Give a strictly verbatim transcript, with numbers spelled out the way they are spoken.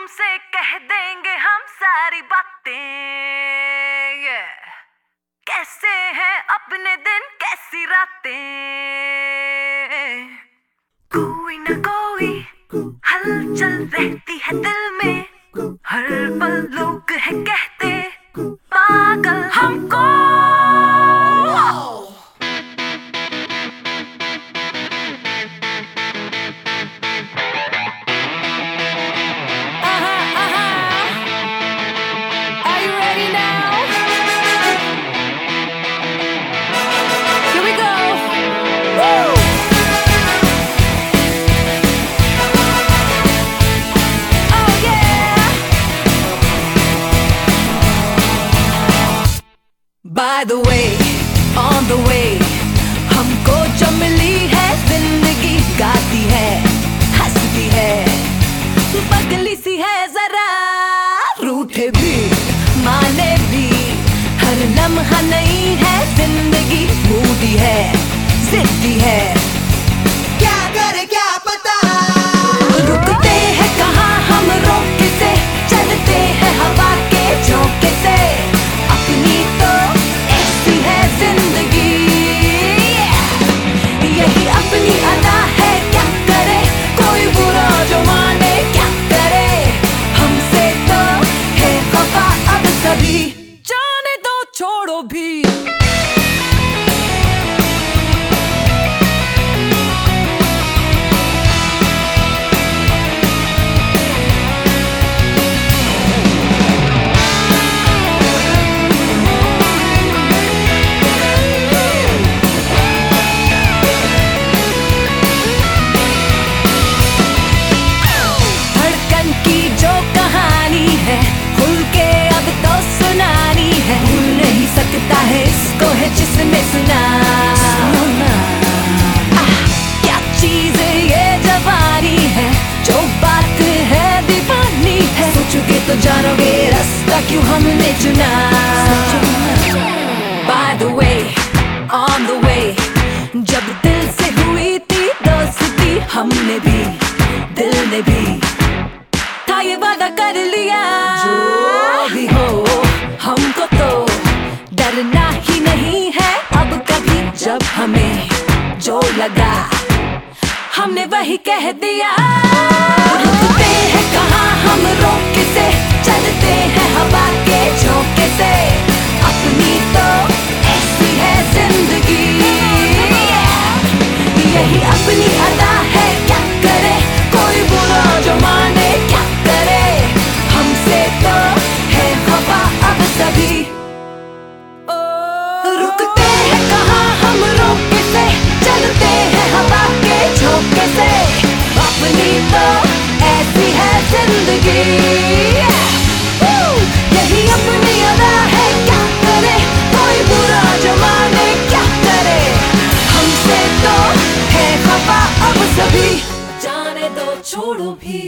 तुमसे कह देंगे हम सारी बातें। yeah. कैसे हैं अपने दिन कैसी रातें, कोई ना कोई हलचल रहती है दिल में, हर पल लोग हैं कहते पागल हमको। By the way, on the way, हमको जो मिली है जिंदगी, गाती है हंसती है पगली सी है जरा, रूठे भी माने भी, हर लम्हा नहीं है जिंदगी, मूडी है जिद्दी है, क्या करे क्या पता, रुकते हैं कहाँ हम रोके से, चलते हैं हवा के झोंके से, अपनी तो ऐसी है जिंदगी, यही अपनी अदा है, क्या करे कोई बुरा जो माने, क्या करे हमसे तो है खफा अब सभी, जाने दो छोड़ो भी। इसको है जिसने सुना, आह, क्या चीज ये जवानी है, जो बात है दीवानी है, सोचोगे तो जानोगे रास्ता क्यों हमने चुना। By the way, on the way, जब दिल से हुई थी दोस्ती, हमने भी दिल ने भी था ये वादा कर लिया, जो भी हो हमको तो डरना ही नहीं है अब कभी, जब हमें जो लगा हमने वही कह दिया, रुकते हैं कहाँ हम रोके से, चलते हैं हवा के झोंके से, अपनी तो ऐसी है जिंदगी, यही अपनी अदा है, क्या करे कोई बुरा जो माने, क्या करे हमसे तो है खफा अब सभी, रुकते हैं कहाँ हम रोके से, चलते हैं हवा के झोंके से, अपनी तो ऐसी है जिंदगी, यही अपनी अदा है, क्या करे कोई बुरा जो माने, क्या करे हमसे तो है खफा अब सभी, जाने दो छोड़ो भी।